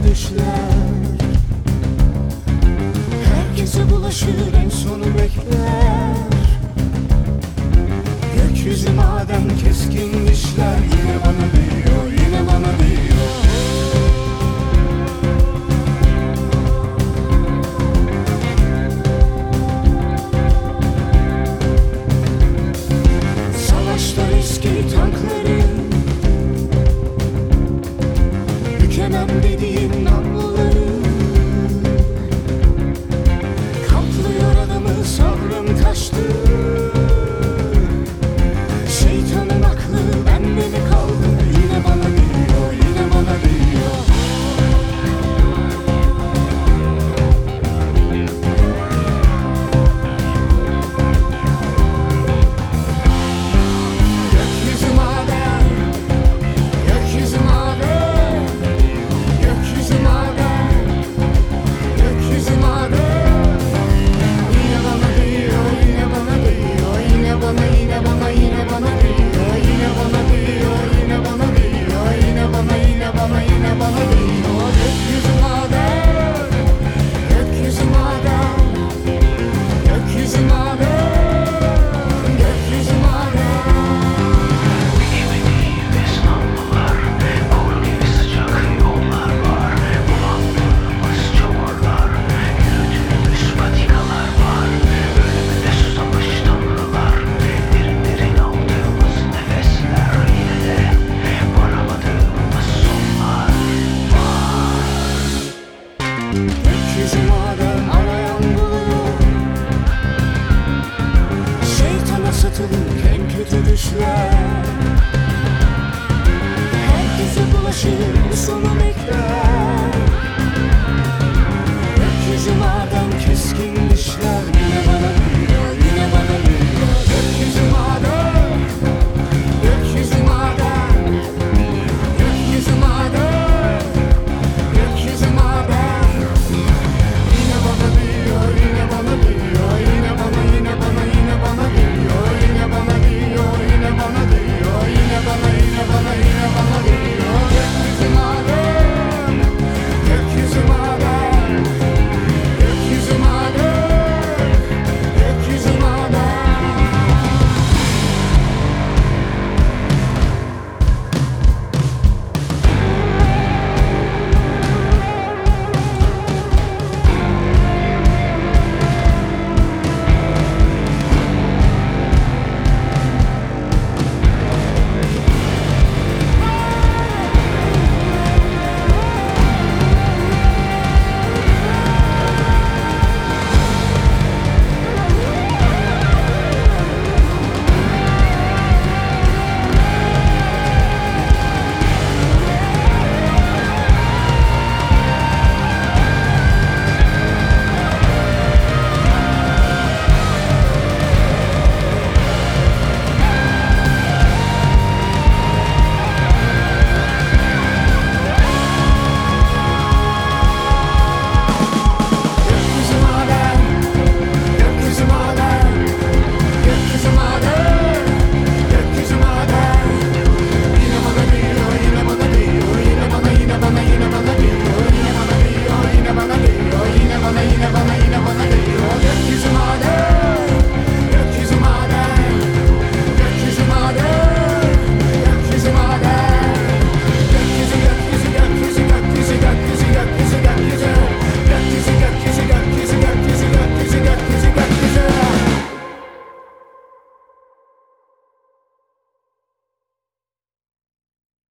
düşler. Herkese bulaşır, en sonu bekler. Gökyüzü madem keskin dişler, yine bana değiyor, yine bana değiyor. Savaşta eski tankların, bükemem dediğin namluları, kaplıyor adamı, sabrım taştı. Şeytanın aklı bende mi kaldı? Yine bana değiyor, yine bana değiyor. Gökyüzü maden, gökyüzü maden, gökyüzü maden, gökyüzü maden. Yine bana değiyor, yine bana değiyor, yine bana, yine bana, yine bana değiyor, yine bana değiyor, yine bana değiyor, yine bana, yine bana, yine bana değiyor. Gökyüzü maden, gökyüzü maden, gökyüzü maden, gökyüzü maden. Bilmediğim esnaflar, kor gibi sıcak yollar var. Bulandığımız çamurlar, yürüdüğümüz patikalar var. Ölümüne susamış tanrılar, derin derin aldığımız nefesler. Yine de varamadığımız sonlar var. Gökyüzü maden arayan buluyor. Şeytana satılık en kötü düşler. Herkese bulaşır, sonu